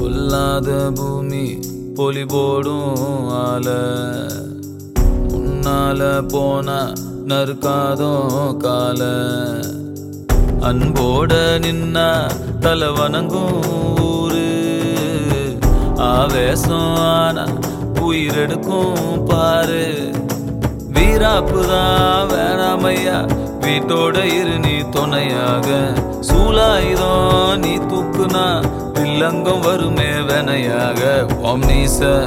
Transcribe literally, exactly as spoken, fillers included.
பொல்லாத பூமி பொலி போடும் ஆல முன்னால போனா நறுக்காதோ கால அன்போட நின்னா தலை வணங்கும் ஊரு ஆவேசம் ஆனா உயிரெடுக்கும் பாரு வீராப்புதான் வேணாமையா வீட்டோட இரு நீ துணையாக சூலாயுதம் நீ தூக்குனா வில்லங்கம் வருமே வெனையாக ஓம் நீச